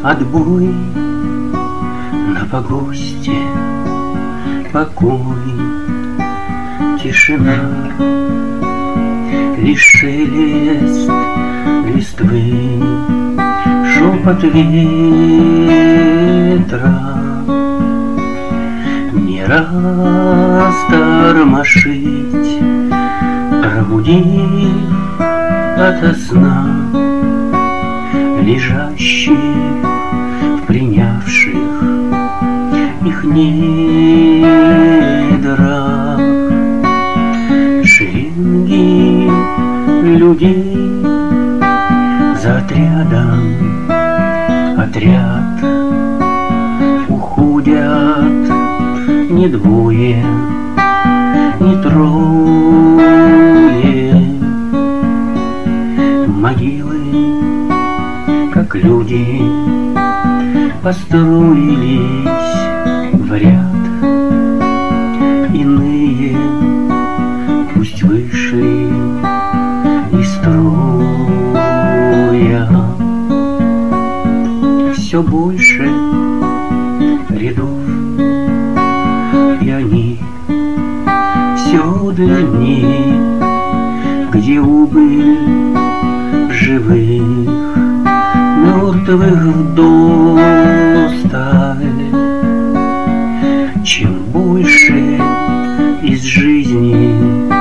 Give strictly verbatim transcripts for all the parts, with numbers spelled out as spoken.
Отбой на погосте, покой, тишина, лишь шелест листвы, шепот ветра. Не растормошить, пробудив ото сна лежащих в принявших их недрах. Шеренги людей за отрядом, отряд уходят не двое, не трое. Могилы, как люди, построились в ряд. Иные пусть вышли из строя. Все больше рядов, и они все длиннее, где убыль живых, мертвых вдосталь. Чем больше из жизни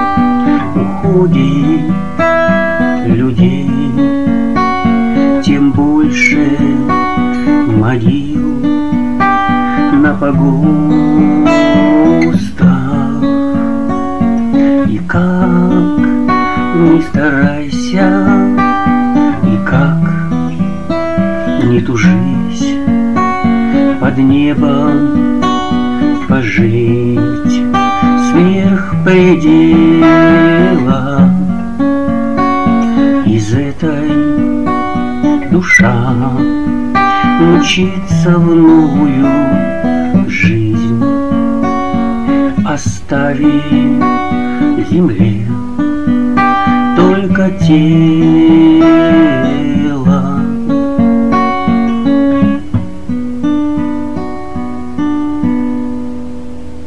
уходит людей, тем больше могил на погостах. И как ни старайся, и как не тужись, под небом пожить сверх предела. Из этой душа мчится в новую жизнь, оставив земле только тень.